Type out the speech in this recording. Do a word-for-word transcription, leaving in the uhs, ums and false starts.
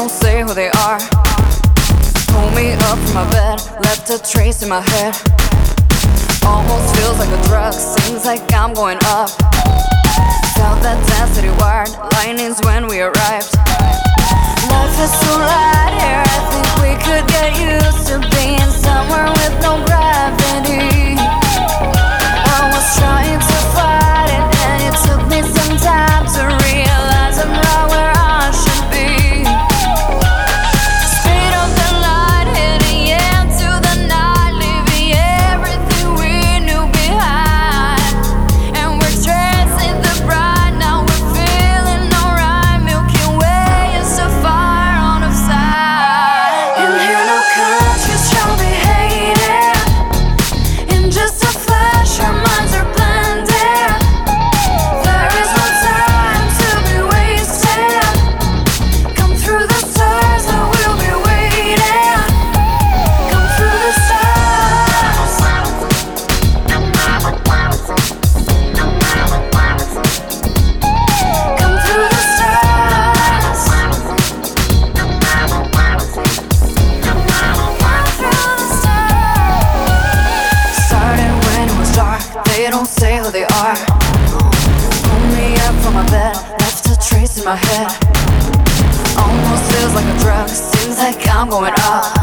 don't say who they are. Pull me up from my bed, left a trace in my head. Almost feels like a drug, seems like I'm going up. Felt that density wired, lightning's when we arrived. Life is so light here, I think we could get used to being somewhere with no gravity. I was trying to fight it, and it took me some time to realize I'm right where I should be. Speed up the light, heading into the night, leaving everything we knew behind. And we're chasing the bright, now we're feeling alright. Milky Way is so far on the side. And here no countries shall be hated. In just a flash, our minds are blended. There is no time to be wasted. Come through the stars, I will be waiting. Come through the stars. Come through the stars. Come through the stars. Started when it was dark, they don't say who they are. Pull me up from my bed, left a trace in my head. Almost feels like a drug, seems like I'm going up.